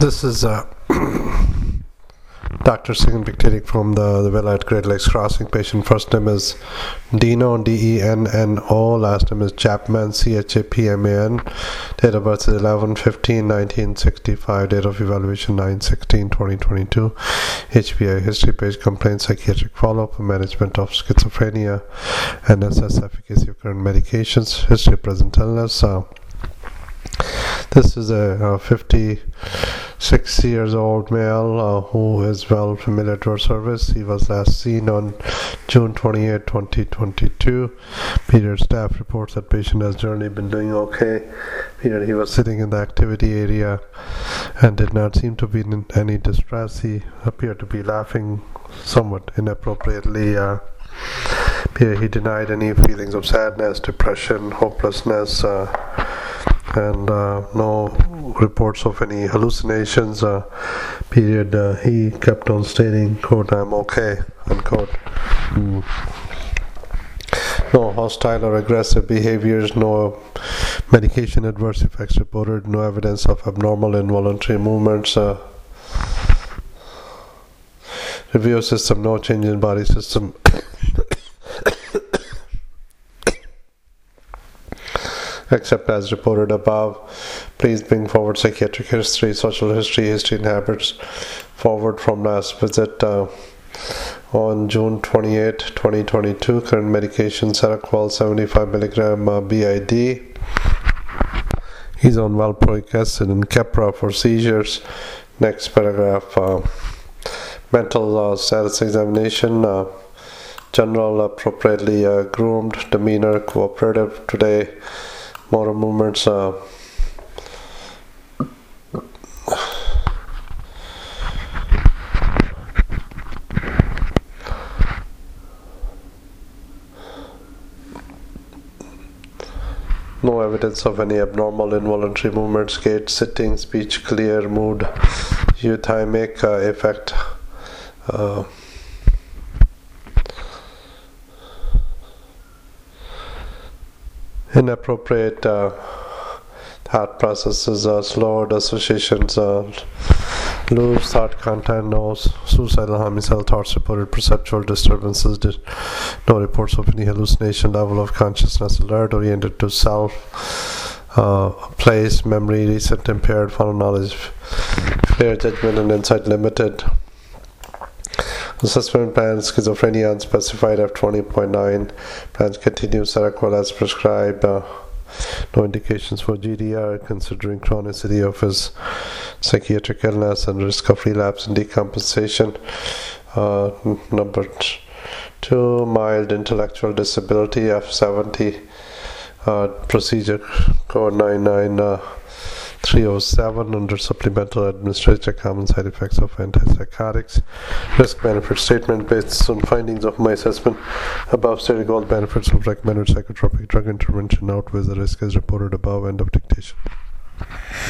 This is Dr. Singh dictating from the villa at Great Lakes Crossing. Patient first name is Deno, Denno. Last name is Chapman, Chapman. Date of birth is 11/15/1965. Date of evaluation 9/16/2022. HPI history page, complaint, psychiatric follow-up, management of schizophrenia, NSS, efficacy of current medications, history of present illness. This is a 56 years old male who is well familiar to our service. He was last seen on June 28, 2022. Period. Staff reports that patient has generally been doing okay. Period. He was sitting in the activity area and did not seem to be in any distress. He appeared to be laughing somewhat inappropriately. Period. He denied any feelings of sadness, depression, hopelessness, and no reports of any hallucinations. Period. He kept on stating, quote, "I'm okay," unquote. No hostile or aggressive behaviors, no medication adverse effects reported, no evidence of abnormal involuntary movements. Review system, no change in body system. Except as reported above. Please bring forward psychiatric history, social history, and habits forward from last visit on June 28, 2022. Current medication Seroquel 75 mg BID. He's on valproic acid and Keppra for seizures. Next paragraph. Mental status examination. General appropriately groomed, demeanor cooperative today. Motor movements no evidence of any abnormal involuntary movements, gait, sitting, speech clear, mood euthymic effect. Inappropriate thought processes, slowed associations, loose thought content, no suicidal, homicidal thoughts reported, perceptual disturbances, no reports of any hallucination, level of consciousness alert, oriented to self, place, memory, recent impaired, final knowledge, clear judgment and insight limited. Assessment plan, schizophrenia unspecified, F20.9. Plans continue Seroquel as prescribed. No indications for GDR, considering chronicity of his psychiatric illness and risk of relapse and decompensation. Number 2, mild intellectual disability, F70. Procedure code 99307 under supplemental administration. Common side effects of antipsychotics. Risk benefit statement based on findings of my assessment. Above stated all benefits of recommended psychotropic drug intervention outweighs the risk as reported above. End of dictation.